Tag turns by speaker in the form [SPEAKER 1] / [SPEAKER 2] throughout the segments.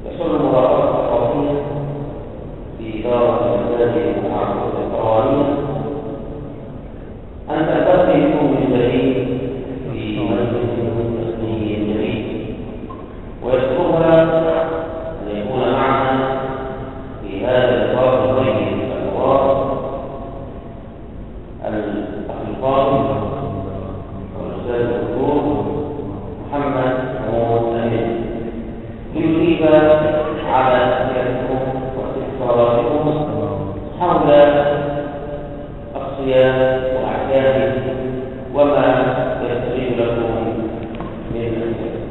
[SPEAKER 1] يسر مراقبة القوانين في إدارة المساجد وتعرض القوانين أن تلتقيكم من جديد في مجلس تسليمي جديد، ويسرها أن يكون معنا في هذا اللقاء الطيب المبارك الأخ الفاضل والأستاذ الدكتور محمد محمود أمين ليجيب على أسئلتكم واستفساراتكم حول الصيام وأحكامه وما يستجيب لكم من أسئلة.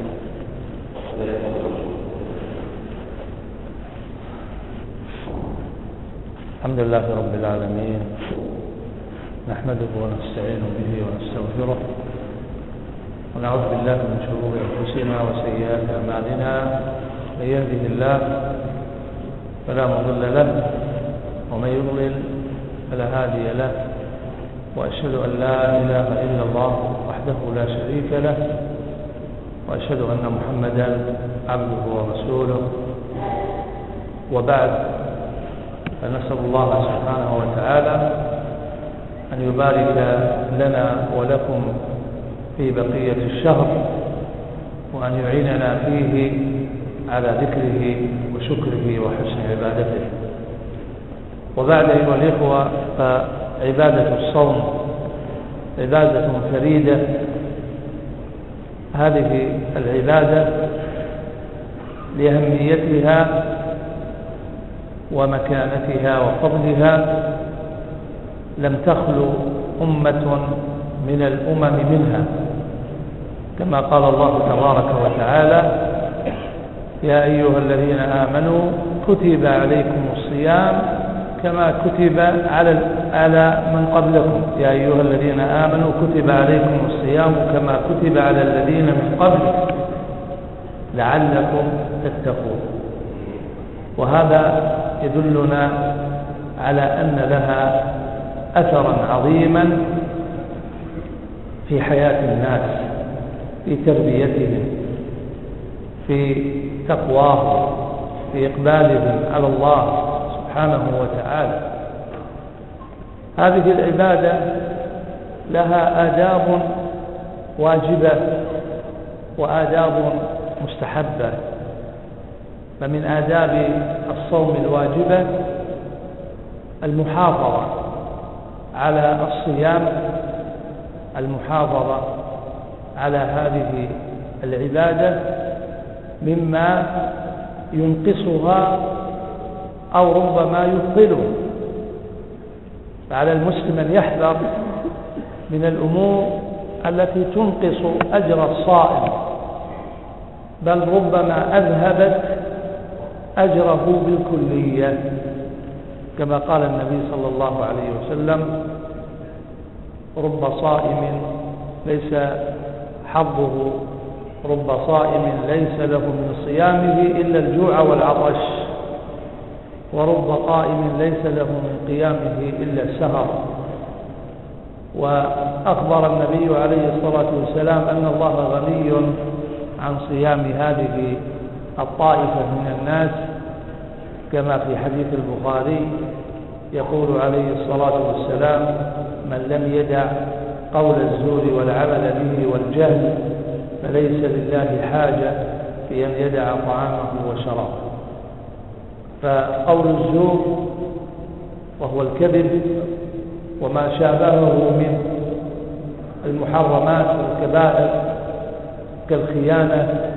[SPEAKER 2] الحمد لله رب العالمين، نحمده ونستعين به ونستغفره ونعوذ بالله من شرور أنفسنا وسيئات أعمالنا. من يهده الله فلا مضل له ومن يضلل فلا هادي له، وأشهد أن لا إله إلا الله وحده لا شريك له، وأشهد أن محمدا عبده ورسوله. وبعد، فنسأل الله سبحانه وتعالى أن يبارك لنا ولكم في بقية الشهر، وأن يعيننا فيه على ذكره وشكره وحسن عبادته. وبعد، أيها الإخوة، فعبادة الصوم عبادة فريدة. هذه العبادة لأهميتها ومكانتها وفضلها لم تخلو أمة من الأمم منها، كما قال الله تبارك وتعالى: يا أيها الذين آمنوا كتب عليكم الصيام كما كتب على من قبلكم. يا أيها الذين آمنوا كتب عليكم الصيام كما كتب على الذين من قبلكم لعلكم تتقون. وهذا يدلنا على أن لها أثرا عظيما في حياة الناس، في تربيتهم، في تقواهم، في إقبالهم على الله سبحانه وتعالى. هذه العبادة لها آداب واجبة وآداب مستحبة. فمن آداب الصوم الواجبة المحافظة على الصيام، المحافظة على هذه العبادة مما ينقصها أو ربما يبطلها. فعلى المسلم أن يحذر من الأمور التي تنقص أجر الصائم، بل ربما أذهبت أجره بالكلية، كما قال النبي صلى الله عليه وسلم: رب صائم ليس حظه رب صائم ليس له من صيامه إلا الجوع والعطش، ورب قائم ليس له من قيامه إلا السهر. وأخبر النبي عليه الصلاة والسلام أن الله غني عن صيام هذه الطائفة من الناس، كما في حديث البخاري يقول عليه الصلاة والسلام: من لم يدع قول الزور والعمل به والجهل فليس لله حاجة في أن يدع طعامه وشرابه. فقول الزور وهو الكذب وما شابهه من المحرمات والكبائر كالخيانة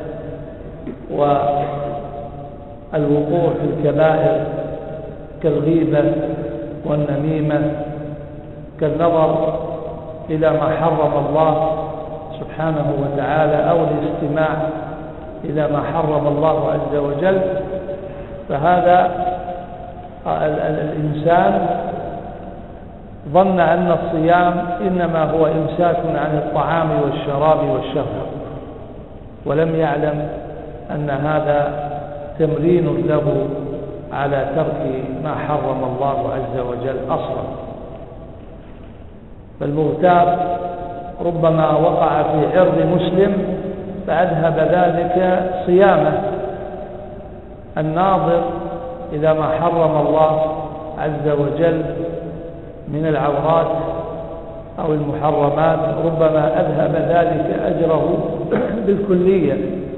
[SPEAKER 2] والوقوع في الكبائر كالغيبة والنميمة، كالنظر إلى ما حرم الله سبحانه وتعالى أو الاستماع إلى ما حرم الله عز وجل. فهذا الإنسان ظن أن الصيام إنما هو إمساك عن الطعام والشراب والشهوة، ولم يعلم أن هذا تمرين له على ترك ما حرم الله عز وجل أصلا. فالمغتاب ربما وقع في عرض مسلم فأذهب ذلك صيامه، الناظر إلى ما حرم الله عز وجل من العورات أو المحرمات ربما أذهب ذلك أجره بالكلية.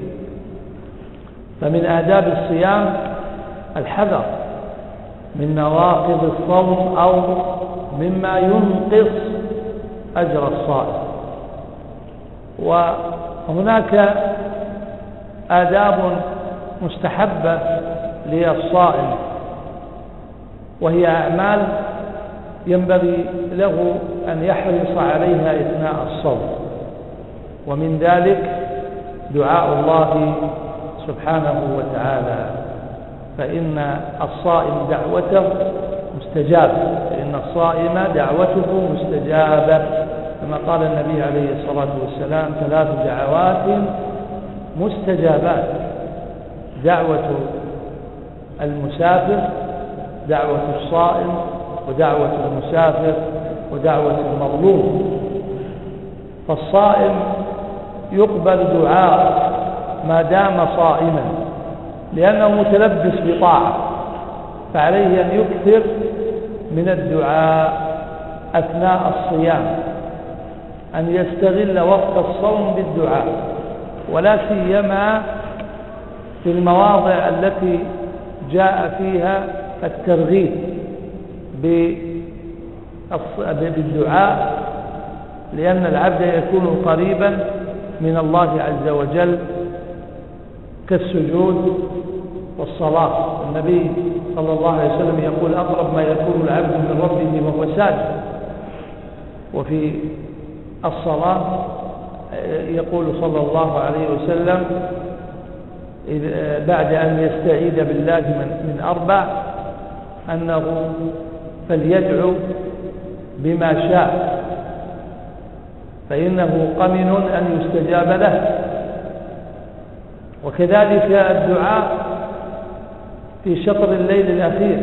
[SPEAKER 2] فمن آداب الصيام الحذر من نواقض الصوم أو مما ينقص أجر الصائم. وهناك آداب مستحبة للصائم، وهي أعمال ينبغي له أن يحرص عليها أثناء الصوم، ومن ذلك دعاء الله سبحانه وتعالى، فإن الصائم دعوته مستجابة، فإن الصائم دعوته مستجابة، كما قال النبي عليه الصلاة والسلام: 3 دعوات مستجابات: دعوة المسافر، دعوة الصائم، ودعوة المسافر، ودعوة المظلوم. فالصائم يقبل دعاء ما دام صائما، لأنه متلبس بطاعة، فعليه أن يكثر من الدعاء أثناء الصيام، أن يستغل وقت الصوم بالدعاء، ولا سيما في المواضع التي جاء فيها الترغيب بالدعاء، لأن العبد يكون قريبا من الله عز وجل كالسجود والصلاة. النبي صلى الله عليه وسلم يقول: أقرب ما يكون العبد من ربه وهو ساجد. وفي الصلاة يقول صلى الله عليه وسلم بعد أن يستعيذ بالله من 4 أنه فليدعو بما شاء، فإنه قمن أن يستجاب له. وكذلك الدعاء في شطر الليل الأخير،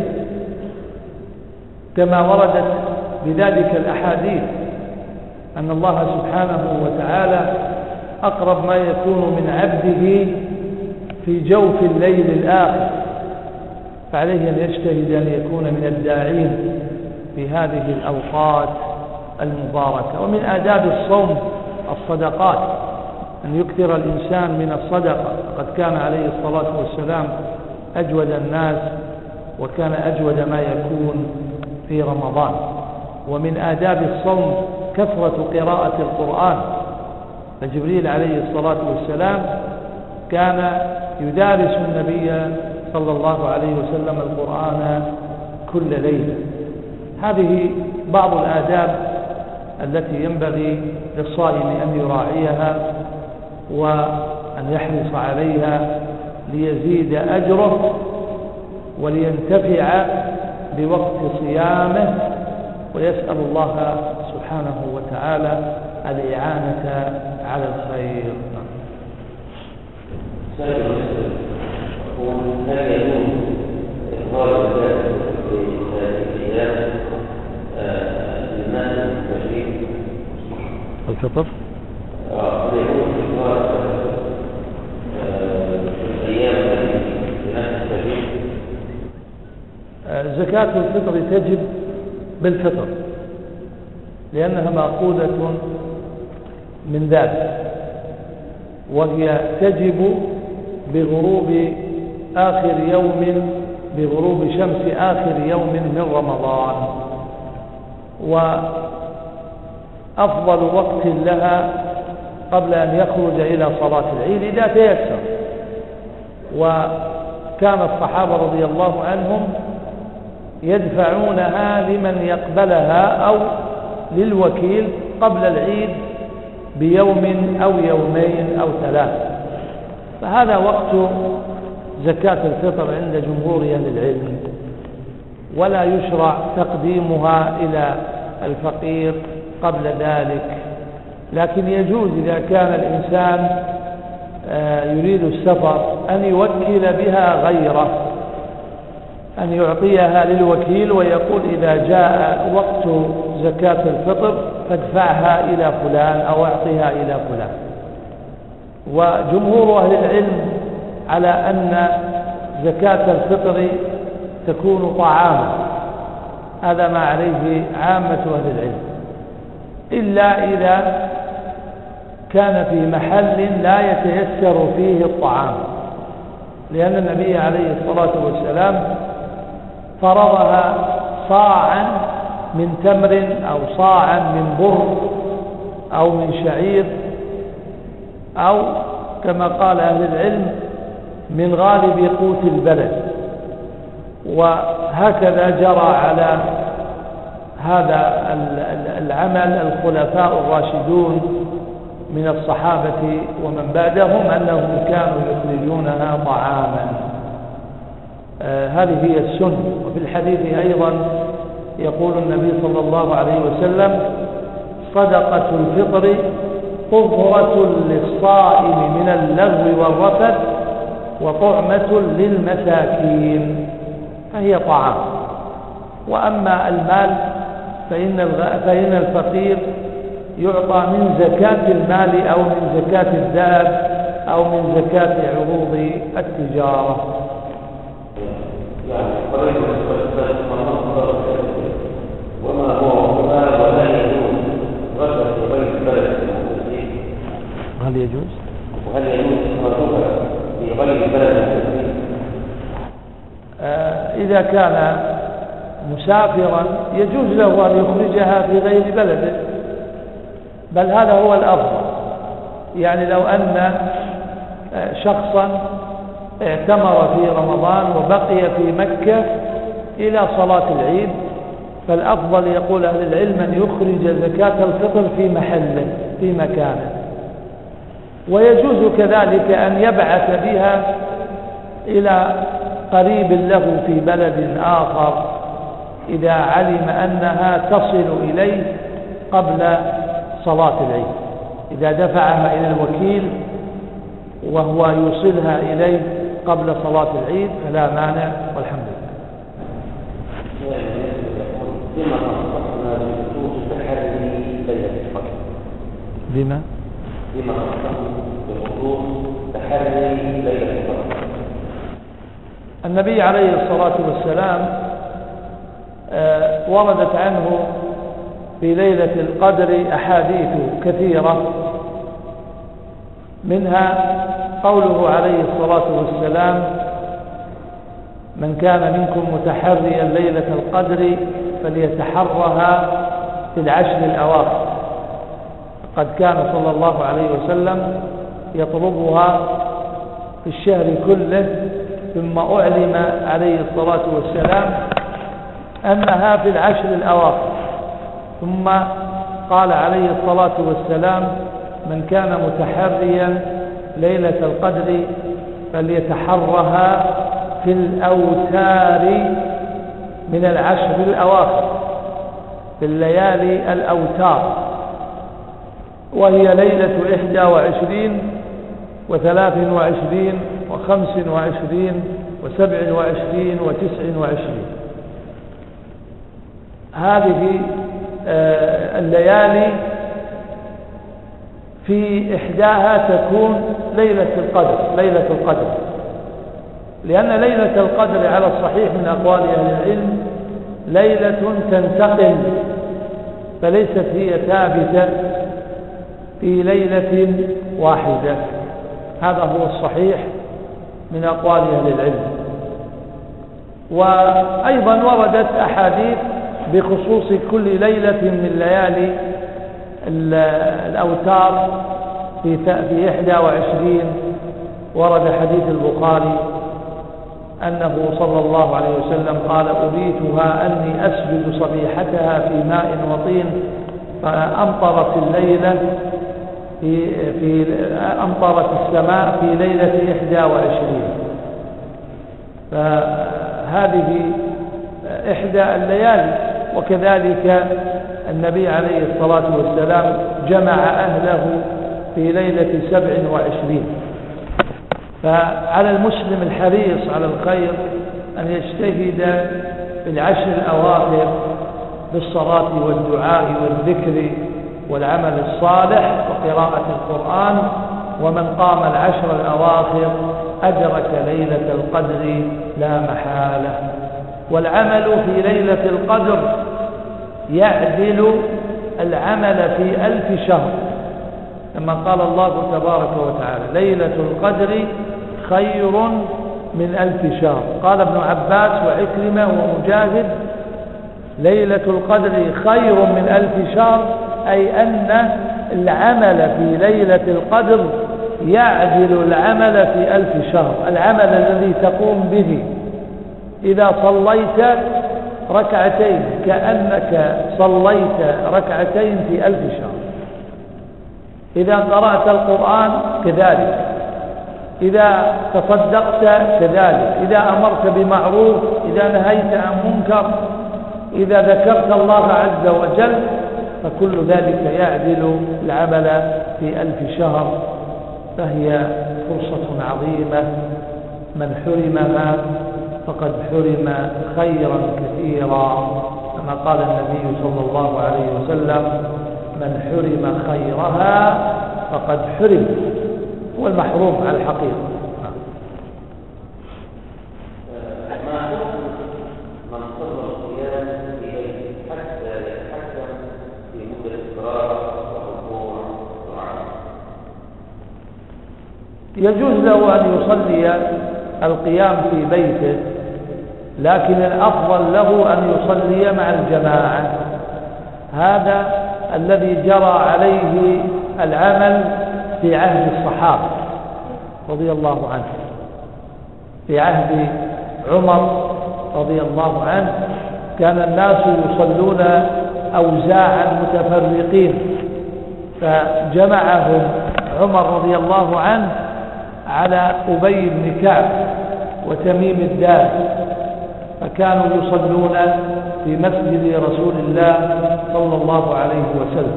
[SPEAKER 2] كما وردت بذلك الأحاديث، أن الله سبحانه وتعالى أقرب ما يكون من عبده في جوف الليل الآخر، فعليه أن يجتهد أن يكون من الداعين في هذه الأوقات المباركة. ومن آداب الصوم الصدقات، أن يكثر الإنسان من الصدقة. قد كان عليه الصلاة والسلام أجود الناس، وكان أجود ما يكون في رمضان. ومن آداب الصوم كثرة قراءة القرآن، فجبريل عليه الصلاة والسلام كان يدارس النبي صلى الله عليه وسلم القرآن كل ليلة. هذه بعض الآداب التي ينبغي للصائم أن يراعيها وأن يحرص عليها ليزيد أجره ولينتفع بوقت صيامه، ويسأل الله سبحانه وتعالى الإعانة على الخير.
[SPEAKER 1] هل يجوز إخراج الزكاة في الأيام للناس المستشرين؟
[SPEAKER 2] الفطر؟
[SPEAKER 1] هل يجوز إخراج في الأيام للناس المستشرين؟
[SPEAKER 2] زكاة الفطر تجب بالفطر، لأنها مأخوذة من ذلك، وهي تجب بغروب شمس آخر يوم من رمضان. وأفضل وقت لها قبل أن يخرج إلى صلاة العيد إذا تيسر. وكان الصحابة رضي الله عنهم يدفعونها لمن يقبلها أو للوكيل قبل العيد بيوم أو يومين أو 3. فهذا وقت زكاة الفطر عند جمهور أهل العلم، ولا يشرع تقديمها إلى الفقير قبل ذلك. لكن يجوز إذا كان الإنسان يريد السفر أن يوكل بها غيره، أن يعطيها للوكيل ويقول إذا جاء وقت زكاة الفطر فادفعها إلى فلان أو أعطيها إلى فلان. وجمهور أهل العلم على أن زكاة الفطر تكون طعاما، هذا ما عليه عامة أهل العلم، إلا إذا كان في محل لا يتيسر فيه الطعام، لأن النبي عليه الصلاة والسلام فرضها صاعا من تمر أو صاعا من بر أو من شعير، أو كما قال أهل العلم من غالب قوت البلد. وهكذا جرى على هذا العمل الخلفاء الراشدون من الصحابة ومن بعدهم، أنهم كانوا يخرجونها طعاما. هذه هي السنة. وفي الحديث أيضا يقول النبي صلى الله عليه وسلم: صدقة الفطر طهرة للصائم من اللغو والرفث وطعمة للمساكين، فهي طعام. وأما المال فإن الفقير يعطى من زكاة المال أو من زكاة الذهب أو من زكاة عروض التجارة.
[SPEAKER 1] وما هو ولا يجوز غسل غير البلد
[SPEAKER 2] هل يجوز؟
[SPEAKER 1] وهل يجوز إخراجها في غير البلد؟
[SPEAKER 2] إذا كان مسافرا يجوز له أن يخرجها في غير بلده، بل هذا هو الأفضل. يعني لو أن شخصا اعتمر في رمضان وبقي في مكة إلى صلاة العيد، فالأفضل يقول أهل العلم أن يخرج زكاة الفطر في محله في مكانه. ويجوز كذلك أن يبعث بها إلى قريب له في بلد آخر إذا علم أنها تصل إليه قبل صلاة العيد، إذا دفعها إلى الوكيل وهو يوصلها إليه قبل صلاة العيد فلا مانع، والحمد لله.
[SPEAKER 1] بما خصصنا بخصوص تحري ليلة القدر؟
[SPEAKER 2] بما
[SPEAKER 1] خصصنا بخصوص تحري ليلة القدر؟
[SPEAKER 2] النبي عليه الصلاة والسلام وردت عنه في ليلة القدر أحاديث كثيرة، منها قوله عليه الصلاة والسلام: من كان منكم متحريا ليلة القدر فليتحرها في العشر الأواخر. قد كان صلى الله عليه وسلم يطلبها في الشهر كله، ثم أعلم عليه الصلاة والسلام أنها في العشر الأواخر، ثم قال عليه الصلاة والسلام: من كان متحريا ليلة القدر فليتحرها في الأوتار من العشر الأواخر، في الليالي الأوتار، وهي ليلة 21 و23 و25 و27 و29. هذه الليالي في إحداها تكون ليلة القدر، لأن ليلة القدر على الصحيح من أقوال أهل العلم ليلة تنتقل، فليست هي ثابتة في ليلة واحدة. هذا هو الصحيح من أقوال أهل العلم. وأيضا وردت أحاديث بخصوص كل ليلة من ليالي الأوتار في 21. ورد حديث البخاري أنه صلى الله عليه وسلم قال: أريتها أني أسجد صبيحتها في ماء وطين، فأمطرت الليلة أمطرت السماء في ليلة 21. فهذه إحدى الليالي. وكذلك النبي عليه الصلاة والسلام جمع أهله في ليلة 27. فعلى المسلم الحريص على الخير أن يجتهد في العشر الأواخر بالصلاة والدعاء والذكر والعمل الصالح وقراءة القرآن. ومن قام العشر الأواخر أدرك ليلة القدر لا محالة. والعمل في ليلة القدر يعدل العمل في 1000 شهر، كما قال الله تبارك وتعالى: ليلة القدر خير من 1000 شهر. قال ابن عباس وعكرمة ومجاهد: ليلة القدر خير من 1000 شهر، أي أن العمل في ليلة القدر يعدل العمل في 1000 شهر. العمل الذي تقوم به إذا صليت ركعتين كأنك صليت ركعتين في 1000 شهر. إذا قرأت القرآن كذلك، إذا تصدقت كذلك، إذا أمرت بمعروف، إذا نهيت عن منكر، إذا ذكرت الله عز وجل، فكل ذلك يعدل العمل في 1000 شهر. فهي فرصة عظيمة، من حرمها فقد حرم خيرا كثيرا، كما قال النبي صلى الله عليه وسلم: من حرم خيرها فقد حرم. هو المحروم على الحقيقة.
[SPEAKER 1] ما حكم من صلى القيام إليه حتى يتحكم في مدة القراءة والركوع والدعاء؟
[SPEAKER 2] يجوز له أن يصلي القيام في بيته، لكن الأفضل له أن يصلي مع الجماعة. هذا الذي جرى عليه العمل في عهد الصحابة رضي الله عنه. في عهد عمر رضي الله عنه كان الناس يصلون أوزاعا متفرقين، فجمعهم عمر رضي الله عنه على أبي بن كعب وتميم الدار، فكانوا يصلون في مسجد رسول الله صلى الله عليه وسلم.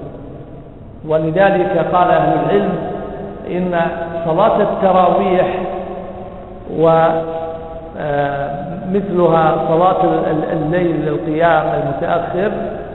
[SPEAKER 2] ولذلك قال أهل العلم إن صلاة التراويح ومثلها صلاة الليل للقيام المتأخر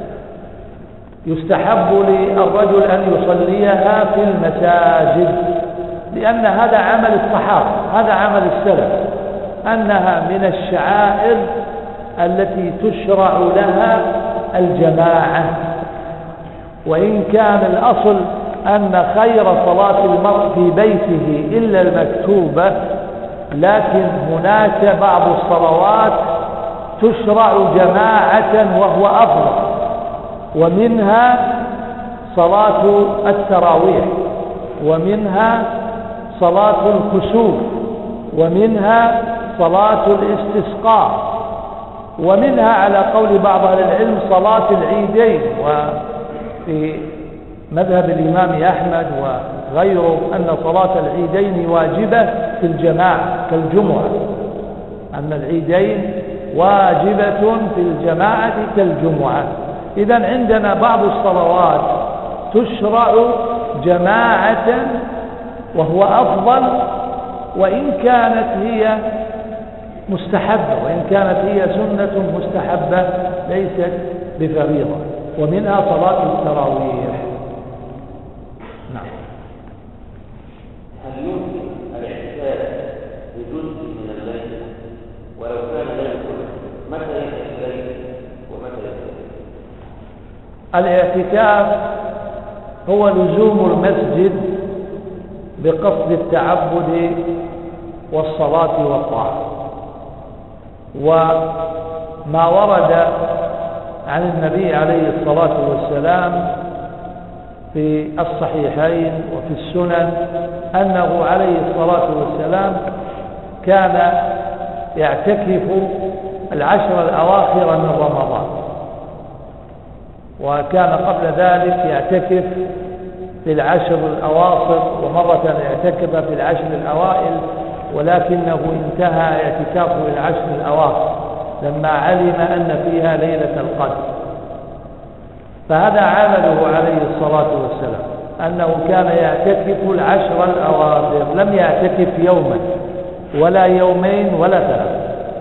[SPEAKER 2] يستحب للرجل أن يصليها في المساجد، لأن هذا عمل الصحابة، هذا عمل السلف، أنها من الشعائر التي تشرع لها الجماعة. وإن كان الأصل أن خير صلاة المرء في بيته إلا المكتوبة، لكن هناك بعض الصلوات تشرع جماعة وهو أفضل، ومنها صلاة التراويح، ومنها صلاة الكسوف، ومنها صلاة الاستسقاء، ومنها على قول بعض أهل العلم صلاة العيدين. وفي مذهب الإمام أحمد وغيره أن صلاة العيدين واجبة في الجماعة كالجمعة، أن العيدين واجبة في الجماعة كالجمعة. إذن عندنا بعض الصلوات تشرع جماعة وهو أفضل، وإن كانت هي مستحبة، وإن كانت هي سنة مستحبة ليست بفريضة، ومنها صلاة التراويح. نعم.
[SPEAKER 1] هل يمكن الاحتفال بجزء من الليل ولو كان لا يكون؟ متى يأتي الليل ومتى يأتي؟
[SPEAKER 2] الاعتكاف هو لزوم المسجد بقصد التعبد والصلاة والطاعة. وما ورد عن النبي عليه الصلاة والسلام في الصحيحين وفي السنن أنه عليه الصلاة والسلام كان يعتكف العشر الأواخر من رمضان، وكان قبل ذلك يعتكف في العشر الأواخر، ومرة اعتكف في العشر الأوائل، ولكنه انتهى اعتكافه العشر الأواخر لما علم أن فيها ليلة القدر. فهذا عمله عليه الصلاة والسلام، أنه كان يعتكف العشر الأواخر، لم يعتكف يوما ولا يومين ولا ثلاثة.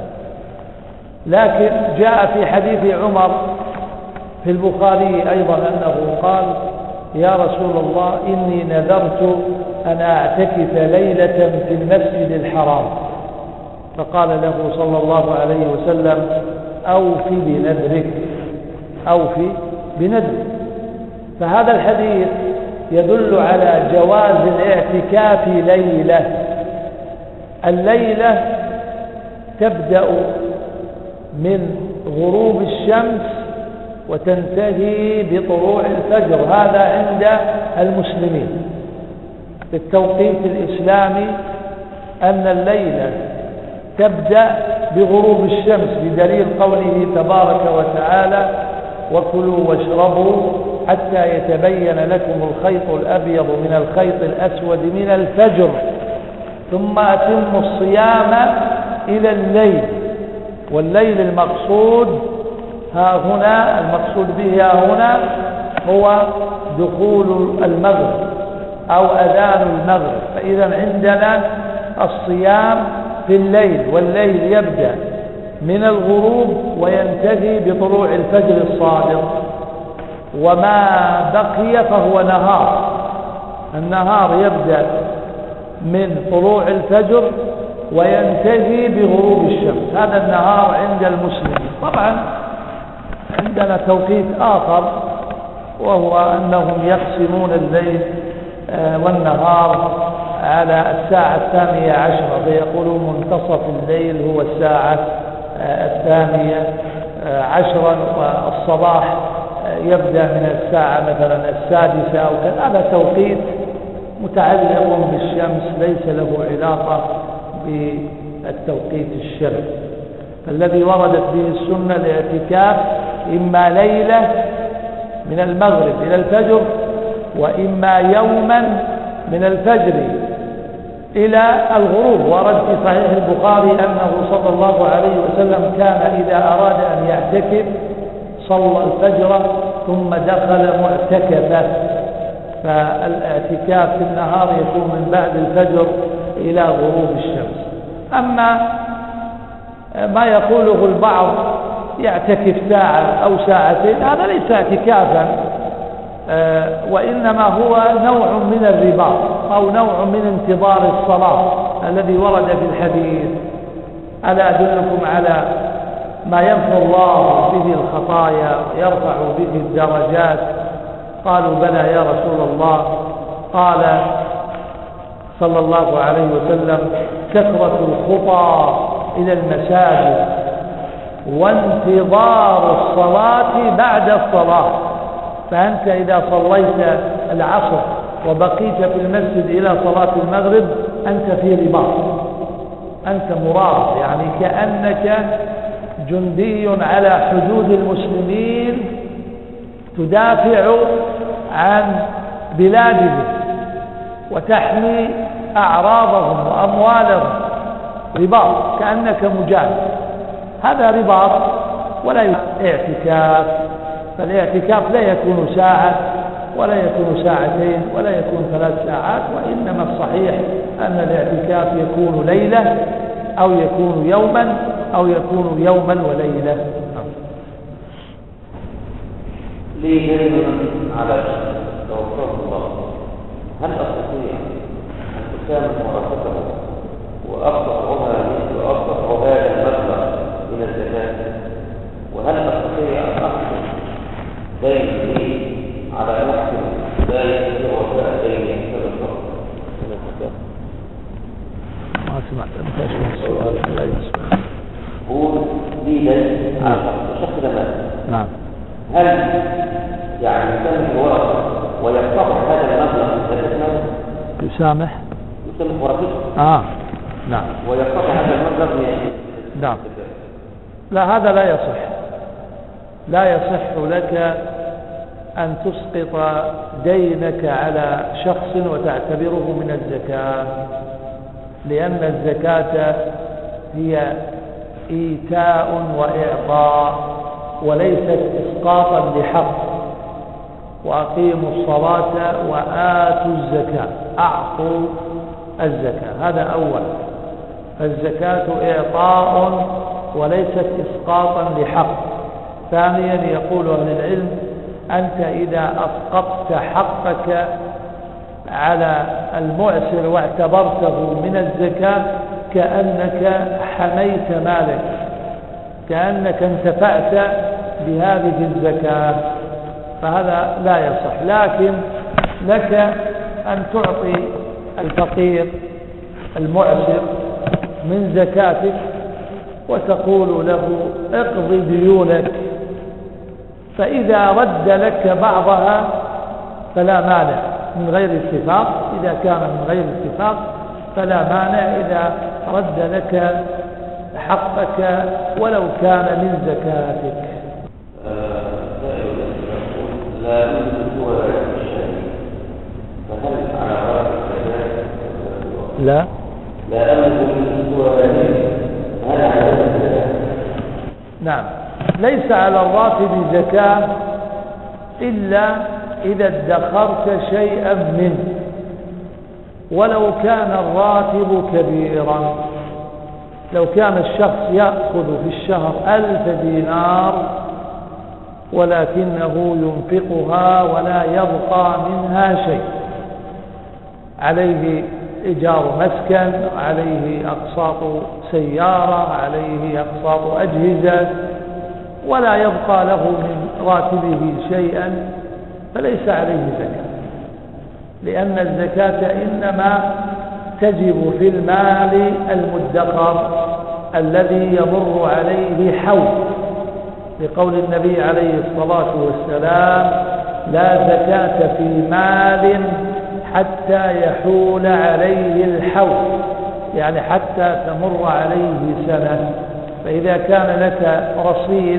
[SPEAKER 2] لكن جاء في حديث عمر في البخاري أيضا أنه قال: يا رسول الله إني نذرت أن أعتكف ليلة في المسجد الحرام، فقال له صلى الله عليه وسلم أوفي بنذرك، أوفي بنذرك. فهذا الحديث يدل على جواز الاعتكاف ليلة. الليلة تبدأ من غروب الشمس وتنتهي بطلوع الفجر، هذا عند المسلمين في التوقيت الإسلامي، أن الليلة تبدأ بغروب الشمس بدليل قوله تبارك وتعالى وكلوا واشربوا حتى يتبين لكم الخيط الأبيض من الخيط الأسود من الفجر ثم أتموا الصيام إلى الليل. والليل المقصود ها هنا، المقصود به ها هنا هو دخول المغرب أو أذان المغرب. فإذا عندنا الصيام في الليل، والليل يبدأ من الغروب وينتهي بطلوع الفجر الصادق، وما بقي فهو نهار. النهار يبدأ من طلوع الفجر وينتهي بغروب الشمس، هذا النهار عند المسلمين. طبعا عندنا توقيت آخر وهو أنهم يقسمون الليل والنهار على الساعة 12، فيقولون منتصف الليل هو الساعة 12، والصباح يبدأ من الساعة مثلا 6 أو كذا. هذا توقيت متعلق بالشمس ليس له علاقة بالتوقيت الشرعي. الذي وردت به السنة الاعتكاف إما ليلة من المغرب إلى الفجر، وإما يوما من الفجر إلى الغروب. ورد في صحيح البخاري أنه صلى الله عليه وسلم كان إذا أراد أن يعتكف صلى الفجر ثم دخل معتكفا. فالاعتكاف في النهار يكون من بعد الفجر إلى غروب الشمس. أما ما يقوله البعض يعتكف ساعة أو ساعتين، هذا ليس اعتكافا، وإنما هو نوع من الرباط أو نوع من انتظار الصلاة الذي ورد في الحديث ألا أدلكم على ما يمحو الله به الخطايا ويرفع به الدرجات؟ قالوا بلى يا رسول الله. قال صلى الله عليه وسلم كثرة الخطى إلى المساجد وانتظار الصلاة بعد الصلاة. فأنت إذا صليت العصر وبقيت في المسجد إلى صلاة المغرب أنت في رباط، أنت مرابط، يعني كأنك جندي على حدود المسلمين تدافع عن بلادهم وتحمي أعراضهم وأموالهم. رباط كأنك مجاهد، هذا رباط ولا اعتكاف. فالاعتكاف لا يكون ساعة ولا يكون ساعتين ولا يكون 3 ساعات، وإنما الصحيح أن الاعتكاف يكون ليلة أو يكون يوما أو يكون يوما وليلة.
[SPEAKER 1] لي دليل على توفيق الله، هل أستطيع أن أسامح ورثته وأقطعها مثل أقطع هذا المبلغ من الزكاة؟ وهل أستطيع أن أحكم ديني على نفس لا يستطيع وفاء ديني بسبب الفقر من الزكاة؟
[SPEAKER 2] ما سمعت السؤال. لا يسمع.
[SPEAKER 1] قول لي دليل على شخص مال.
[SPEAKER 2] نعم.
[SPEAKER 1] هل يعني يسامح ورثته ويقطع هذا المبلغ من زكاة؟
[SPEAKER 2] يسامح
[SPEAKER 1] ورثته.
[SPEAKER 2] نعم.
[SPEAKER 1] ويقطع هذا المبلغ من
[SPEAKER 2] نعم. لا، هذا لا يصح. لا يصح لك أن تسقط دينك على شخص وتعتبره من الزكاة، لأن الزكاة هي إيتاء وإعطاء وليست إسقاطا لحق. وأقيموا الصلاة وآتوا الزكاة، أعطوا الزكاة، هذا أول. فالزكاة إعطاء وليست إسقاطا لحق. ثانيا يقول أهل العلم أنت إذا أسقطت حقك على المعسر واعتبرته من الزكاة كأنك حميت مالك، كأنك انتفعت بهذه الزكاة، فهذا لا يصح. لكن لك أن تعطي الفقير المعسر من زكاتك وتقول له اقضي ديونك، فإذا رد لك بعضها فلا مانع من غير اتفاق، إذا كان من غير اتفاق فلا مانع إذا رد لك حقك ولو كان من زكاتك.
[SPEAKER 1] لا يملك ولا يشتري، فهل على غير الزكاة؟
[SPEAKER 2] لا
[SPEAKER 1] يملك ولا يشتري، هل على غير الزكاة؟
[SPEAKER 2] نعم، ليس على الراتب زكاة إلا إذا ادخرت شيئا منه، ولو كان الراتب كبيرا. لو كان الشخص يأخذ في الشهر 1000 دينار ولكنه ينفقها ولا يبقى منها شيء، عليه إيجار مسكن، عليه أقساط سيارة، عليه أقساط أجهزة، ولا يبقى له من راتبه شيئا، فليس عليه زكاة، لأن الزكاة إنما تجب في المال المدخر الذي يمر عليه حول، لقول النبي عليه الصلاة والسلام: لا زكاة في مال حتى يحول عليه الحول، يعني حتى تمر عليه سنة. فإذا كان لك رصيد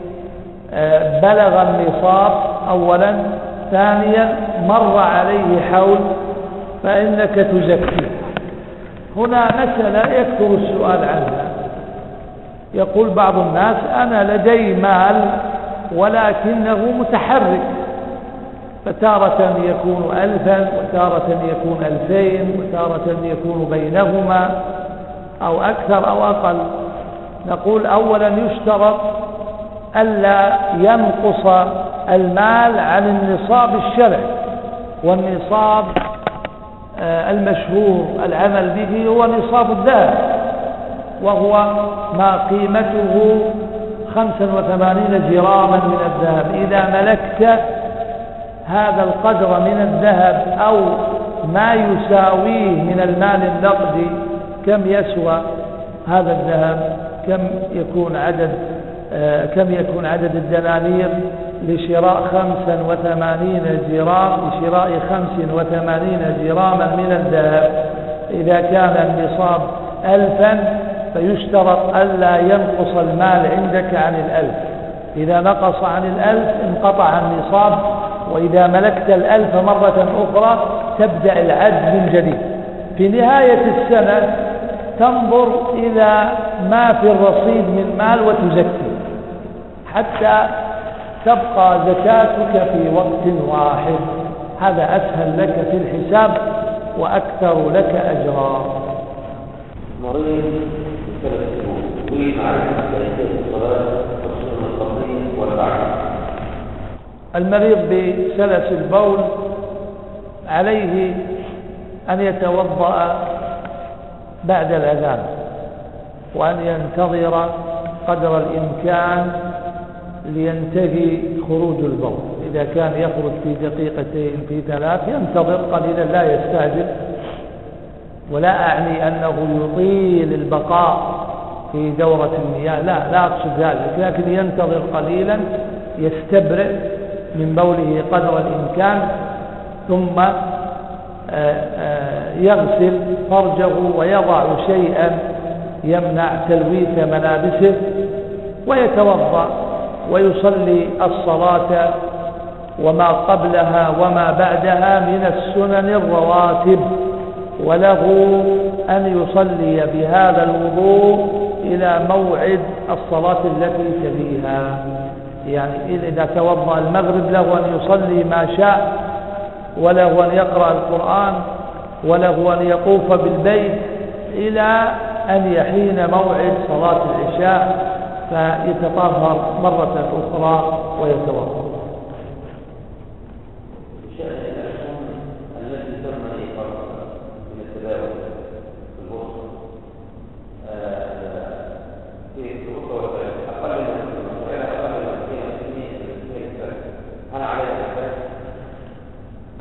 [SPEAKER 2] بلغ النصاب أولا، ثانيا مر عليه حول، فإنك تزكيه. هنا مسألة يكثر السؤال عنها، يقول بعض الناس: أنا لدي مال ولكنه متحرك، فتارة يكون 1000 وتارة يكون 2000 وتارة يكون بينهما أو أكثر أو أقل. نقول: أولا يشترط ألا ينقص المال عن النصاب الشرعي، والنصاب المشهور العمل به هو نصاب الذهب، وهو ما قيمته 85 جراما من الذهب. إذا ملكت هذا القدر من الذهب أو ما يساويه من المال النقدي، كم يسوى هذا الذهب؟ كم يكون عدد الدنانير لشراء 85 جرام، لشراء 85 جراما من الذهب؟ إذا كان النصاب 1000 فيشترط ألا ينقص المال عندك عن 1000. إذا نقص عن 1000 انقطع النصاب، وإذا ملكت 1000 مرة أخرى تبدأ العد من جديد. في نهاية السنة تنظر إلى ما في الرصيد من مال وتزكي، حتى تبقى زكاتك في وقت واحد. هذا أسهل لك في الحساب وأكثر لك أجرا.
[SPEAKER 1] مريض بسبب السموم يريد معرفة كيفية الصلاة والسنة القبلية والبعد.
[SPEAKER 2] المريض بسلس البول عليه أن يتوضأ بعد الأذان، وأن ينتظر قدر الإمكان لينتهي خروج البول. إذا كان يخرج في دقيقتين في 3 ينتظر قليلا، لا يستعجل. ولا أعني أنه يطيل البقاء في دورة المياه، لا أقصد ذلك، لكن ينتظر قليلا يستبرئ من بوله قدر الإمكان، ثم يغسل فرجه ويضع شيئا يمنع تلويث ملابسه، ويتوضأ ويصلي الصلاة وما قبلها وما بعدها من السنن الرواتب، وله أن يصلي بهذا الوضوء إلى موعد الصلاة التي تليها. يعني إذا توضأ المغرب له أن يصلي ما شاء، وله أن يقرأ القرآن، وله أن يطوف بالبيت إلى أن يحين موعد صلاة العشاء، فيتطهر مرة أخرى ويتوضأ.
[SPEAKER 1] التي تم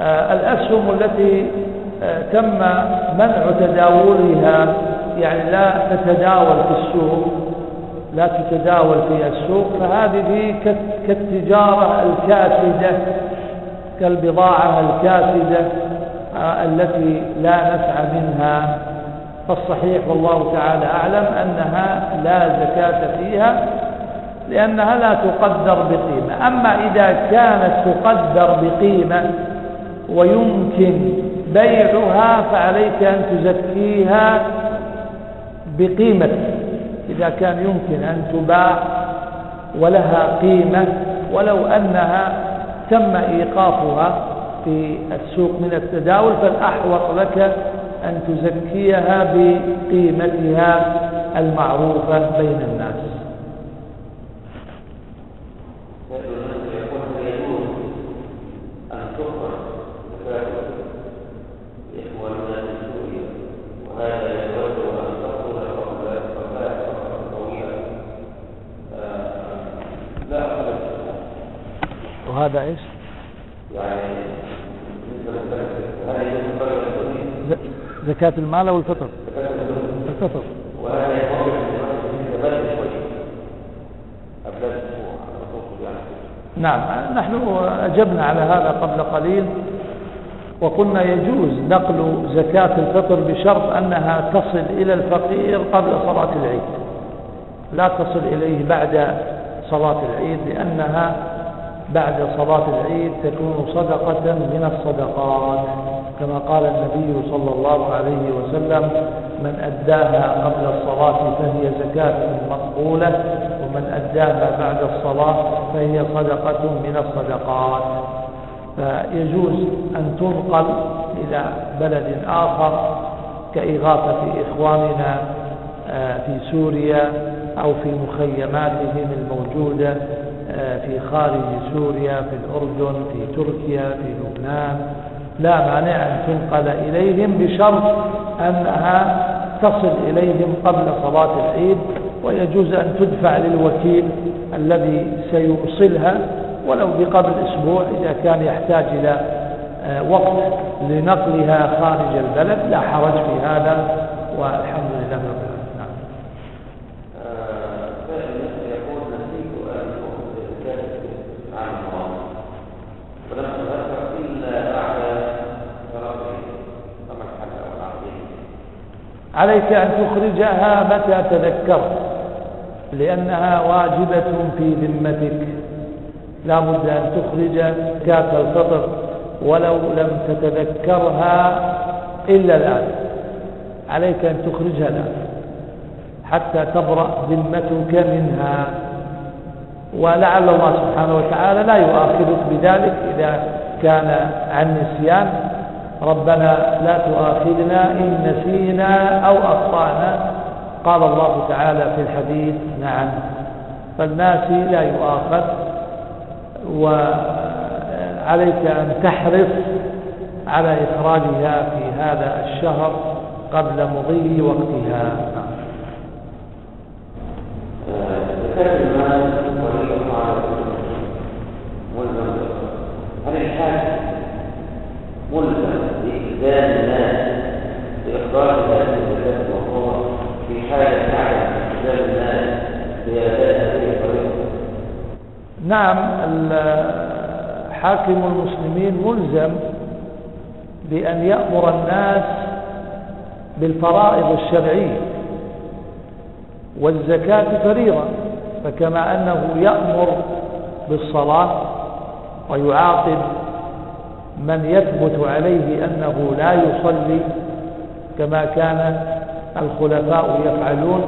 [SPEAKER 2] الأسهم التي تم منع تداولها، يعني لا تتداول في السوق، لا تتداول في السوق، فهذه كالتجارة الكاسدة، كالبضاعة الكاسدة التي لا نفع منها. فالصحيح والله تعالى أعلم أنها لا زكاة فيها لأنها لا تقدر بقيمة. أما إذا كانت تقدر بقيمة ويمكن بيعها فعليك أن تزكيها بقيمة، إذا كان يمكن أن تباع ولها قيمة ولو أنها تم إيقافها في السوق من التداول، فالأحوط لك أن تزكيها بقيمتها المعروفة بين الناس. وهذا ايش؟ يعني زكاة المال او الفطر؟ الفطر. وهذا يقول نعم، نحن أجبنا على هذا قبل قليل وقلنا يجوز نقل زكاة الفطر بشرط أنها تصل إلى الفقير قبل صلاة العيد، لا تصل إليه بعد صلاة العيد، لأنها بعد صلاة العيد تكون صدقة من الصدقات، كما قال النبي صلى الله عليه وسلم: من أداها قبل الصلاة فهي زكاة مقبولة، ومن أداها بعد الصلاة فهي صدقة من الصدقات. فيجوز أن تنقل إلى بلد آخر كإغاثة إخواننا في سوريا أو في مخيماتهم الموجودة في خارج سوريا، في الأردن، في تركيا، في لبنان، لا مانع أن تنقل إليهم بشرط أنها تصل إليهم قبل صلاة العيد، ويجوز أن تدفع للوكيل الذي سيوصلها ولو بقبل أسبوع إذا كان يحتاج إلى وقت لنقلها خارج البلد، لا حرج في هذا، والحمد لله رب العالمين. عليك أن تخرجها متى تذكرت، لأنها واجبة في ذمتك، لا بد أن تخرج زكاة الفطر ولو لم تتذكرها إلا الآن، عليك أن تخرجها الآن حتى تبرأ ذمتك منها، ولعل الله سبحانه وتعالى لا يؤاخذك بذلك إذا كان عن نسيان. ربنا لا تؤاخذنا إن نسينا أو أخطأنا، قال الله تعالى في الحديث. نعم، فالناسي لا يؤاخذ، وعليك أن تحرص على إخراجها في هذا الشهر قبل مضي وقتها.
[SPEAKER 1] هل الحاكم ملزم بإلزام الناس بإخراج هذه الزكاة وهو في حالة عدم إلزام الناس بأداء هذه الطريقة؟
[SPEAKER 2] نعم، حاكم المسلمين ملزم بأن يأمر الناس بالفرائض الشرعية، والزكاة فريضة، فكما أنه يأمر بالصلاة ويعاقب من يثبت عليه أنه لا يصلي كما كان الخلفاء يفعلون،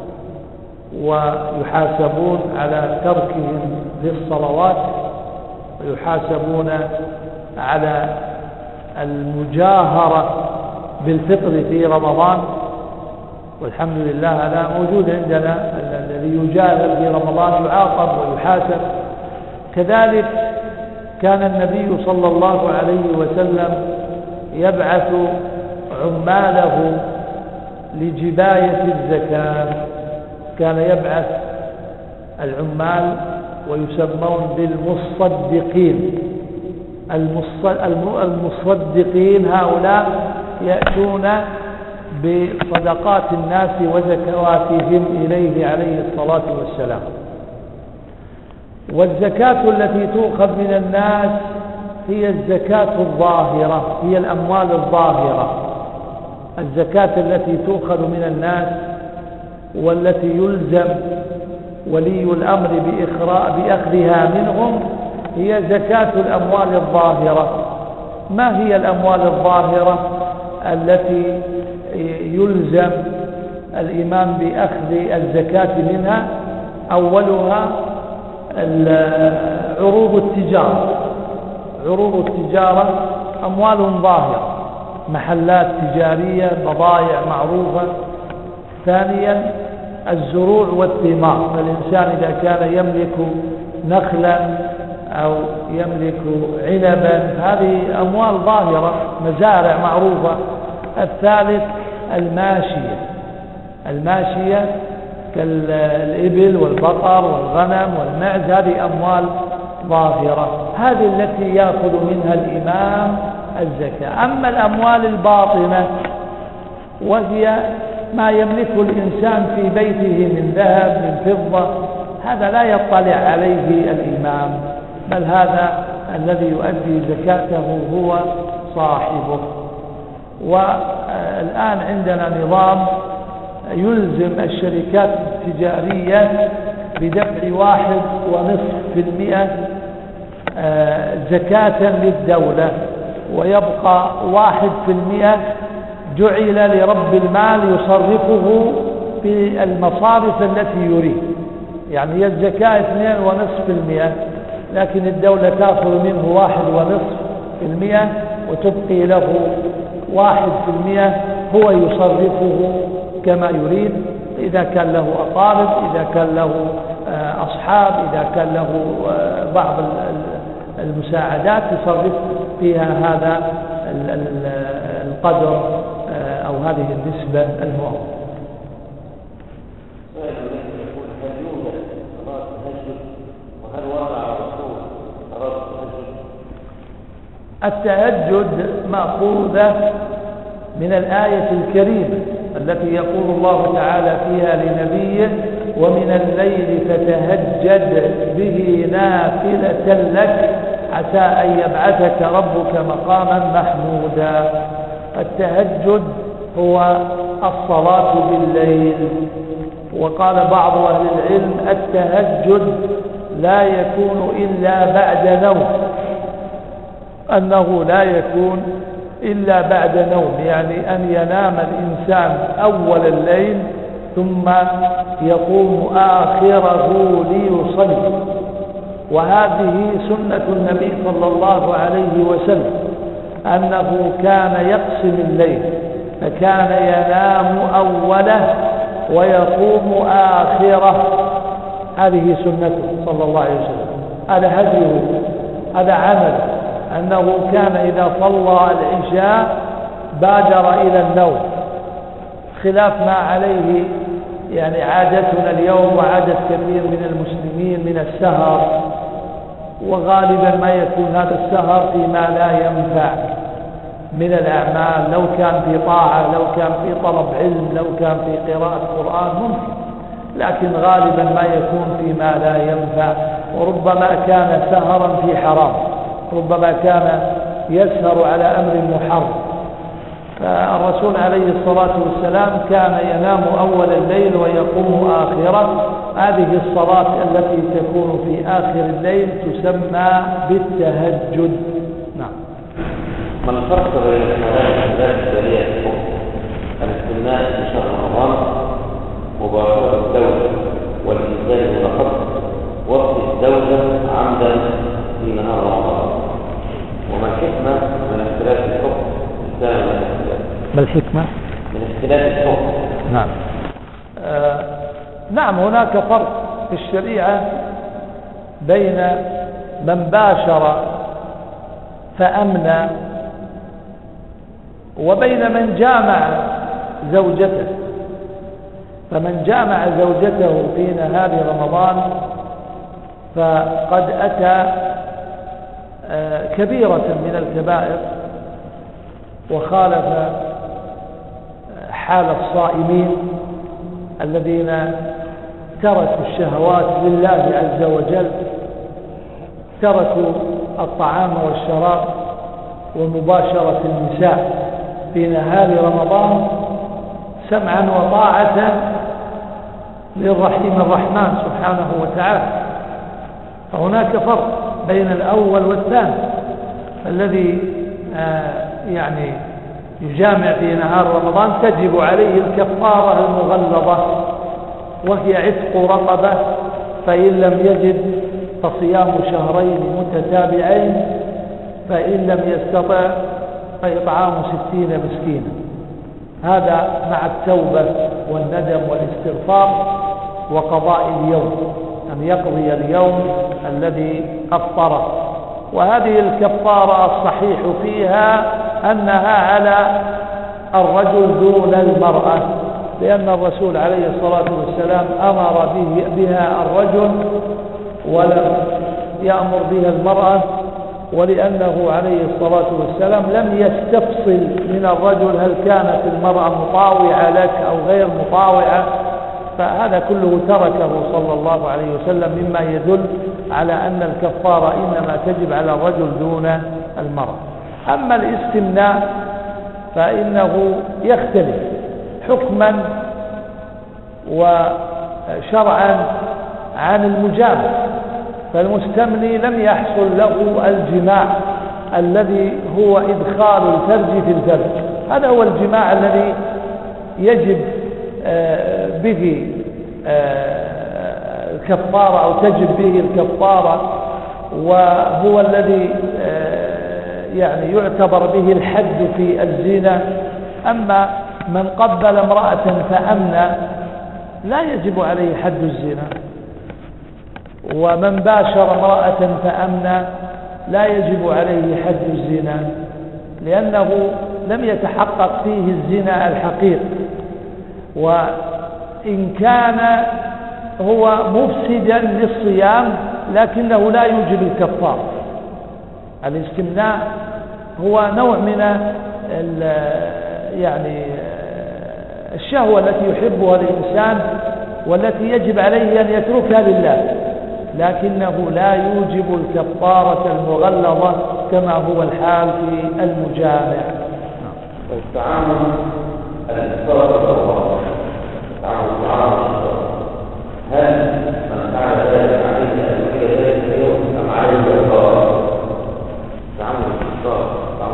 [SPEAKER 2] ويحاسبون على تركهم للصلوات، ويحاسبون على المجاهرة بالفطر في رمضان، والحمد لله هذا موجود عندنا، الذي يجاهر في رمضان يعاقب ويحاسب. كذلك كان النبي صلى الله عليه وسلم يبعث عماله لجباية الزكاة، كان يبعث العمال ويسمون بالمصدقين، المصدقين هؤلاء يأتون بصدقات الناس وزكواتهم إليه عليه الصلاة والسلام. والزكاة التي تؤخذ من الناس هي الزكاة الظاهرة، هي الأموال الظاهرة. الزكاة التي تؤخذ من الناس والتي يلزم ولي الأمر بأخذها منهم هي زكاة الأموال الظاهرة. ما هي الأموال الظاهرة التي يلزم الإمام بأخذ الزكاة منها؟ أولها عروض التجارة. عروض التجارة أموال ظاهرة، محلات تجارية، بضائع معروفة. ثانيا الزروع والثمار، فالإنسان إذا كان يملك نخلا أو يملك عنبا هذه أموال ظاهرة، مزارع معروفة. الثالث الماشية كالإبل والبقر والغنم والمعز، هذه أموال ظاهرة، هذه التي يأخذ منها الإمام الزكاة. أما الأموال الباطنة وهي ما يملك الإنسان في بيته من ذهب من فضة، هذا لا يطلع عليه الإمام، بل هذا الذي يؤدي زكاته هو صاحبه. والآن عندنا نظام يلزم الشركات التجارية بدفع 1.5% زكاة للدولة، ويبقى 1% جعل لرب المال يصرفه في المصارف التي يريد. يعني هي الزكاة 2.5%، لكن الدولة تأخذ منه 1.5% وتبقي له 1% هو يصرفه كما يريد. إذا كان له أقارب، إذا كان له أصحاب، إذا كان له بعض المساعدات يصرف فيها هذا القدر أو هذه النسبة المعروفة. التهجد مأخوذة من الآية الكريمة التي يقول الله تعالى فيها لنبيه: ومن الليل فتهجد به نافلة لك عسى أن يبعثك ربك مقاما محمودا. التهجد هو الصلاة بالليل. وقال بعض أهل العلم: التهجد لا يكون إلا بعد نوم، أنه لا يكون إلا بعد نوم، يعني أن ينام الإنسان أول الليل ثم يقوم آخره ليصلي. وهذه سنة النبي صلى الله عليه وسلم، أنه كان يقسم الليل، فكان ينام أوله ويقوم آخره. هذه سنته صلى الله عليه وسلم، هذا هديه، هذا عمل، أنه كان إذا صلى العشاء بادر إلى النوم، خلاف ما عليه يعني عادتنا اليوم وعادة كثير من المسلمين من السهر. وغالبا ما يكون هذا السهر فيما لا ينفع من الأعمال، لو كان في طاعة، لو كان في طلب علم، لو كان في قراءة قرآن ممكن، لكن غالبا ما يكون فيما لا ينفع. وربما كان سهرا في حرام، ربما كان يسهر على أمر محرم. فالرسول عليه الصلاة والسلام كان ينام أول الليل ويقوم آخره. هذه الصلاة التي تكون في آخر الليل تسمى بالتهجد. نعم.
[SPEAKER 1] ما الفرق بين الصلاة الجارية الاستثناء في شهر رمضان، مباشرة الزوجة والإنزال والخط، وقت الزوجة عمدا في نهار رمضان، وما الحكمة من اختلاف الحكم الثاني من الاختلاف؟
[SPEAKER 2] ما الحكمة
[SPEAKER 1] من اختلاف الحكم؟
[SPEAKER 2] نعم. نعم، هناك فرق في الشريعة بين من باشر فأمنى وبين من جامع زوجته. فمن جامع زوجته في نهار رمضان فقد أتى كبيرة من الكبائر، وخالف حال الصائمين الذين تركوا الشهوات لله عز وجل، تركوا الطعام والشراب ومباشرة النساء في نهار رمضان سمعا وطاعة للرحيم الرحمن سبحانه وتعالى. فهناك فرق بين الأول والثاني. الذي يعني يجامع في نهار رمضان تجب عليه الكفارة المغلظة، وهي عتق رقبة، فإن لم يجد فصيام شهرين متتابعين، فإن لم يستطع فإطعام 60 مسكينا. هذا مع التوبة والندم والاستغفار وقضاء اليوم، أن يقضي اليوم الذي أفطره. وهذه الكفارة الصحيح فيها أنها على الرجل دون المرأة، لأن الرسول عليه الصلاة والسلام أمر بها الرجل ولم يأمر بها المرأة، ولأنه عليه الصلاة والسلام لم يستفصل من الرجل هل كانت المرأة مطاوعة لك أو غير مطاوعة، فهذا كله تركه صلى الله عليه وسلم، مما يدل على أن الكفارة إنما تجب على الرجل دون المرأة. أما الاستمناء فإنه يختلف حكما وشرعا عن المجامع. فالمستمني لم يحصل له الجماع الذي هو إدخال الفرج في الفرج، هذا هو الجماع الذي يجب به الكفارة أو تجب به الكفارة، وهو الذي يعني يعتبر به الحد في الزنا. أما من قبل امرأة فأمنى لا يجب عليه حد الزنا، ومن باشر امرأة فأمنى لا يجب عليه حد الزنا، لأنه لم يتحقق فيه الزنا الحقيقي. وإن كان هو مفسدا للصيام لكنه لا يوجب الكفارة. الاستمناء هو نوع من يعني الشهوة التي يحبها الإنسان والتي يجب عليه أن يتركها لله، لكنه لا يوجب الكفارة المغلظة كما هو الحال في المجامع.
[SPEAKER 1] التعامل الإفطار هل من فعل ذلك عليه أن يكفر ذلك اليوم أم عليه الكفارة؟ تعامل الإفطار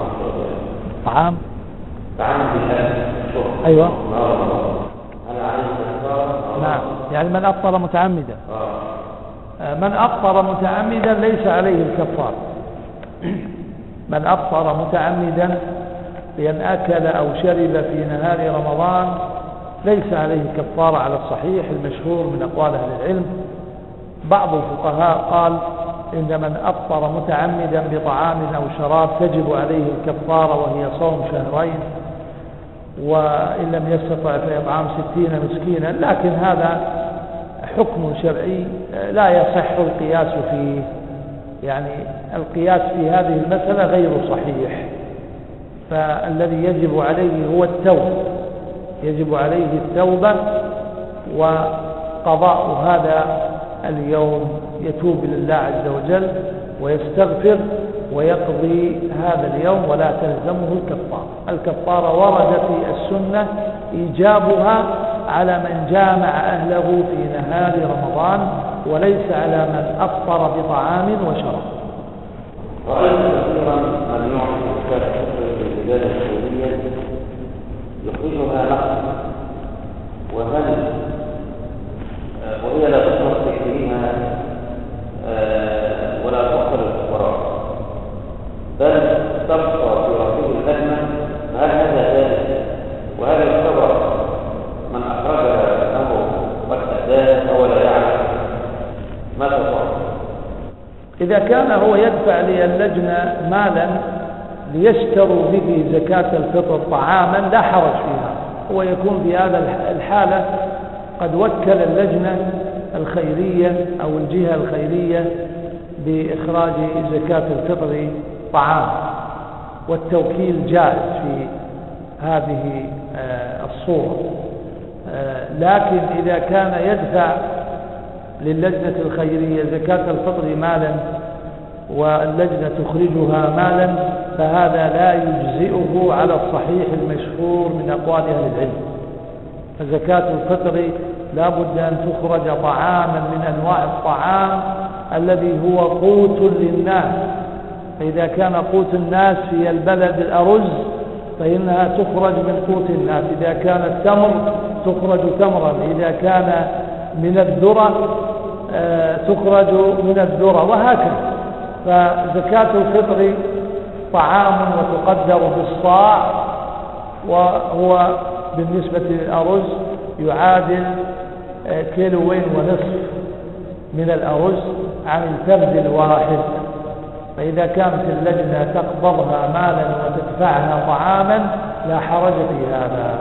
[SPEAKER 1] طعام بالأكل الشرب.
[SPEAKER 2] أيوة.
[SPEAKER 1] هل عليه الكفارة؟
[SPEAKER 2] نعم، يعني من أفطر متعمدا. من أفطر متعمدا ليس عليه الكفارة. من أفطر متعمدا بأن أكل أو شرب في نهار رمضان ليس عليه الكفارة على الصحيح المشهور من أقوال أهل العلم. بعض الفقهاء قال إن من أفطر متعمدا بطعام أو شراب تجب عليه الكفارة وهي صوم شهرين، وإن لم يستطع فإطعام 60 مسكينا، لكن هذا حكم شرعي لا يصح القياس فيه، يعني القياس في هذه المسألة غير صحيح. فالذي يجب عليه هو التوبة، يجب عليه التوبة وقضاء هذا اليوم، يتوب لله عز وجل ويستغفر ويقضي هذا اليوم ولا تلزمه الكفارة. الكفارة ورد في السنة إيجابها على من جامع أهله في نهار رمضان، وليس على من أفطر بطعام وشراب.
[SPEAKER 1] رأيت كثيرا من يعطي الكفر بالعبادة السعودية يخرجها نقص، وهي لا تخلص تكريمها ولا تؤخر الفقراء، بل تبقى في رصيد اللجنة. فهل هذا ذلك؟ وهل يعتبر من أخرجها أنه قد أداه أو لا يعلم؟ ما تفعل؟
[SPEAKER 2] إذا كان هو يدفع للجنة مالا ليشتروا به زكاة الفطر طعاما لا حرج فيها، هو يكون في هذا الحالة قد وكل اللجنة الخيرية أو الجهة الخيرية بإخراج زكاة الفطر طعام، والتوكيل جائز في هذه الصورة. لكن إذا كان يدفع للجنة الخيرية زكاة الفطر مالا واللجنة تخرجها مالا، فهذا لا يجزئه على الصحيح المشهور من أقوال أهل العلم. فزكاة الفطر لا بد أن تخرج طعاما من أنواع الطعام الذي هو قوت للناس. فإذا كان قوت الناس في البلد الأرز فإنها تخرج من قوت الناس، إذا كان التمر تخرج تمرا، إذا كان من الذرة تخرج من الذرة، وهكذا. فزكاة الفطر طعام وتقدر بالصاع، وهو بالنسبة للأرز يعادل 1.5 كيلو من الأرز عن الفرد الواحد. فإذا كانت اللجنة تقبضها مالا وتدفعها طعاما لا حرج في هذا.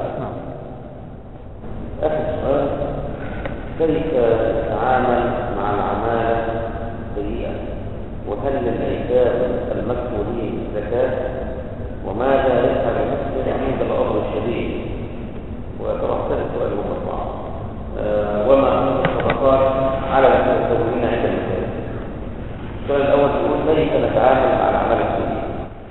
[SPEAKER 1] آخر سؤال: كيف تتعامل مع العمالة السيئة؟ وهل للأيتام المكفولين زكاة؟ وماذا يفعل المسلم عند الأمر الشديد؟ وترتب سؤالهم البعض. وما هو الصدقات على المتسولين عند المساجد؟ السؤال الأول يقول: كيف نتعامل مع العمالة السيئة؟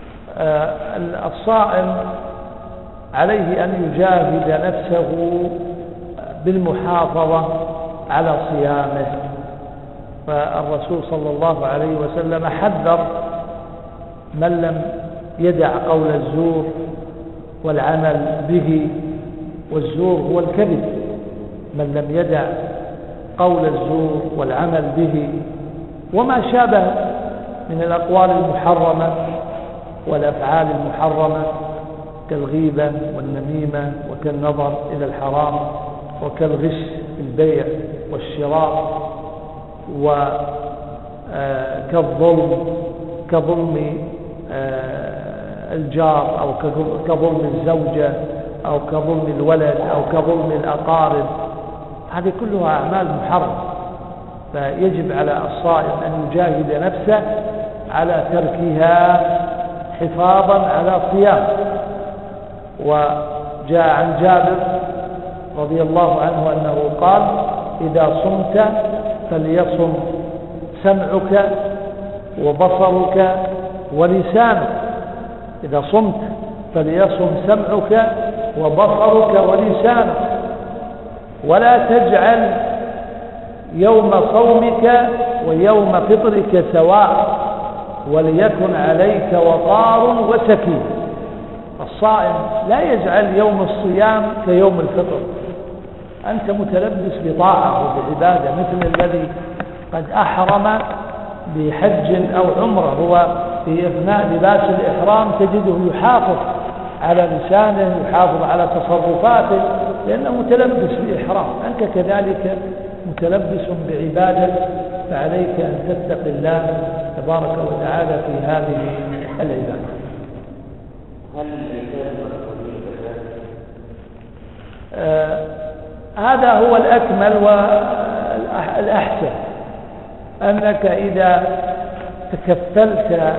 [SPEAKER 2] الصائم عليه أن يجاهد نفسه بالمحافظة على صيامه. فالرسول صلى الله عليه وسلم حذر من لم يدع قول الزور والعمل به، والزور هو الكذب. من لم يدع قول الزور والعمل به وما شابه من الأقوال المحرمة والأفعال المحرمة كالغيبة والنميمة وكالنظر إلى الحرام وكالغش في البيع والشراء كظلم الجار أو كظلم الزوجة أو كظلم الولد أو كظلم الأقارب، هذه كلها أعمال محرمة. فيجب على الصائم أن يجاهد نفسه على تركها حفاظا على صيام. وجاء عن جابر رضي الله عنه أنه قال: إذا صمت فليصم سمعك وبصرك ولسانك. إذا صمت فليصم سمعك وبصرك ولسانك، ولا تجعل يوم صومك ويوم فطرك سواء، وليكن عليك وقار وسكينة. الصائم لا يجعل يوم الصيام كيوم الفطر. أنت متلبس بطاعة وبعبادة، مثل الذي قد أحرم بحج أو عمرة، هو في أثناء لباس الإحرام تجده يحافظ على لسانه، يحافظ على تصرفاته، لأنه متلبس بإحرام. أنت كذلك متلبس بعبادة، فعليك أن تتقي الله تبارك وتعالى في هذه العبادة.
[SPEAKER 1] هل الإنسان مسؤولية ذلك؟
[SPEAKER 2] هذا هو الأكمل والأحسن، أنك إذا تكفلت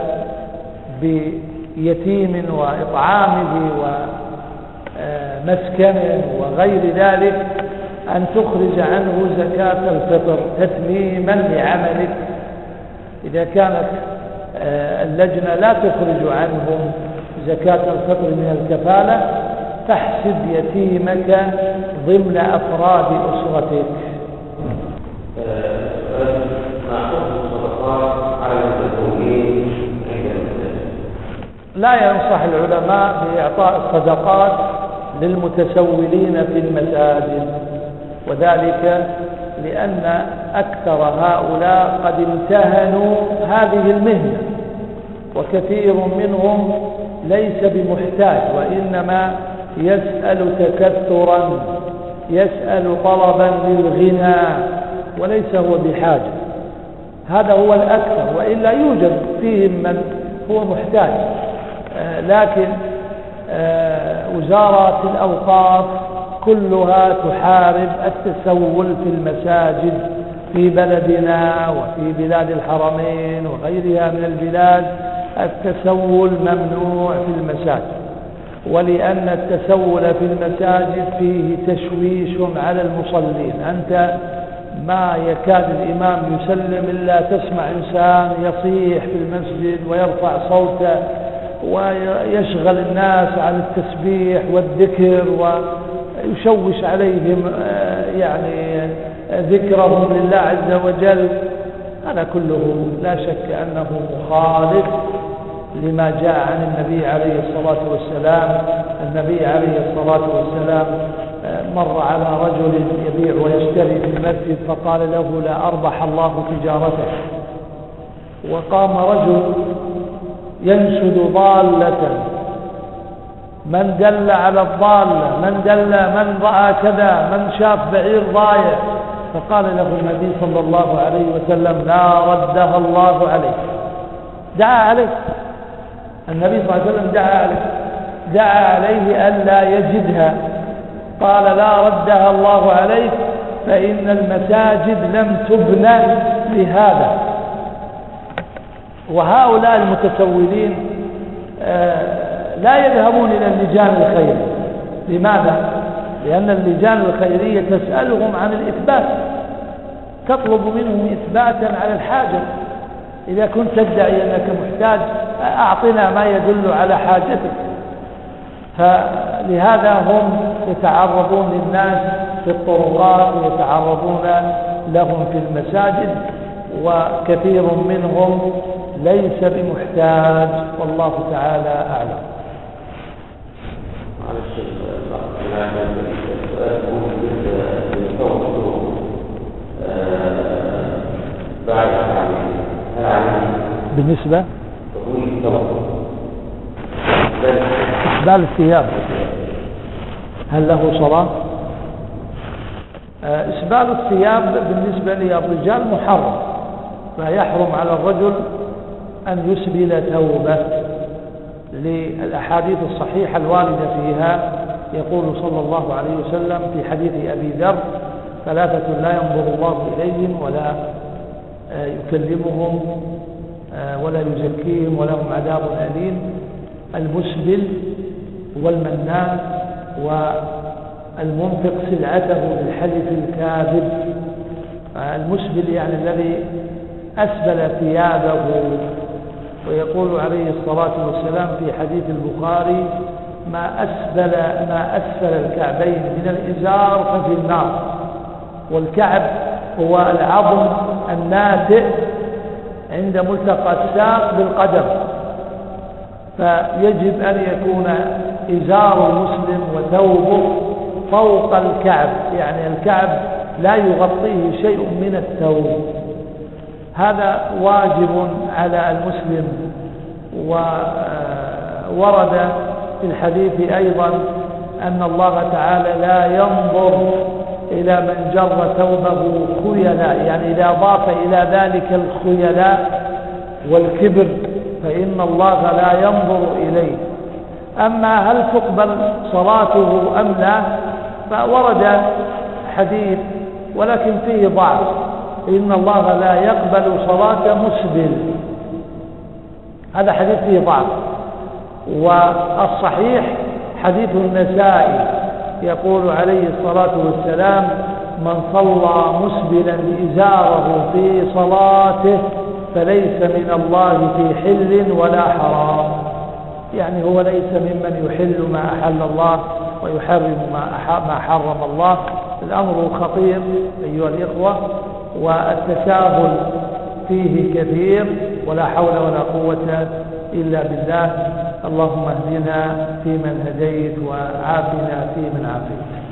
[SPEAKER 2] بيتيم وإطعامه ومسكنه وغير ذلك أن تخرج عنه زكاة الفطر تتميما لعملك. إذا كانت اللجنة لا تخرج عنهم زكاة الفطر من الكفالة، تحسب يتيمك ضمن أفراد أسرتك. لا ينصح العلماء بإعطاء الصدقات للمتسولين في المساجد، وذلك لأن أكثر هؤلاء قد امتهنوا هذه المهنة، وكثير منهم ليس بمحتاج، وإنما يسأل تكثرا، يسأل طلبا للغنى، وليس هو بحاجة. هذا هو الأكثر، وإلا يوجد فيهم من هو محتاج. لكن وزارات الأوقاف كلها تحارب التسول في المساجد، في بلدنا وفي بلاد الحرمين وغيرها من البلاد التسول ممنوع في المساجد، ولأن التسول في المساجد فيه تشويش على المصلين. أنت ما يكاد الإمام يسلم إلا تسمع إنسان يصيح في المسجد ويرفع صوته ويشغل الناس عن التسبيح والذكر ويشوش عليهم يعني ذكرهم لله عز وجل. هذا كله لا شك أنه مخالف لما جاء عن النبي عليه الصلاة والسلام. النبي عليه الصلاة والسلام مر على رجل يبيع ويشتري في المسجد فقال له: لا أربح الله تجارتك. وقام رجل ينشد ضالة: من دل على الضالة، من دل، من رأى كذا، من شاف بعير ضايع. فقال له النبي صلى الله عليه وسلم: لا ردها الله عليك. دعا عليه النبي صلى الله عليه وسلم، دعا عليه ألا يجدها. قال: لا ردها الله عليك، فإن المساجد لم تبنى لهذا. وهؤلاء المتسولين لا يذهبون إلى اللجان الخيرية. لماذا؟ لأن اللجان الخيرية تسألهم عن الإثبات، تطلب منهم إثباتا على الحاجة. إذا كنت تدعي أنك محتاج أعطنا ما يدل على حاجتك. فلهذا هم يتعرضون للناس في الطرقات ويتعرضون لهم في المساجد، وكثير منهم ليس بمحتاج، والله تعالى أعلم. بالنسبة إسبال الثياب هل له صلاة؟ إسبال الثياب بالنسبة للرجال محرم، فيحرم على الرجل أن يسبل ثوبه للأحاديث الصحيحة الواردة فيها. يقول صلى الله عليه وسلم في حديث أبي ذر: ثلاثة لا ينظر الله إليهم ولا يكلمهم ولا يزكيهم ولهم عذاب أليم: المسبل والمنان والمنفق سلعته بالحلف الكاذب. المسبل يعني الذي أسبل ثيابه. ويقول عليه الصلاة والسلام في حديث البخاري: ما أسفل الكعبين من الإزار ففي النار. والكعب هو العظم الناتئ عند ملتقى الساق بالقدم، فيجب أن يكون إزار المسلم وثوبه فوق الكعب، يعني الكعب لا يغطيه شيء من الثوب. هذا واجب على المسلم. وورد في الحديث أيضا أن الله تعالى لا ينظر إلى من جر ثوبه خيلاء، يعني إذا أضاف إلى ذلك الخيلاء والكبر فإن الله لا ينظر إليه. أما هل تقبل صلاته أم لا، فورد حديث ولكن فيه ضعف: إن الله لا يقبل صلاة مسبل. هذا حديث فيه ضعف. والصحيح حديث النسائي يقول عليه الصلاة والسلام: من صلى مسبلا إزاره في صلاته فليس من الله في حل ولا حرام. يعني هو ليس ممن يحل ما أحل الله ويحرم ما حرم الله. الأمر خطير أيها الإخوة، والتساهل فيه كثير، ولا حول ولا قوة إلا بالله. اللهم اهدنا فيمن هديت وعافنا فيمن عافيت.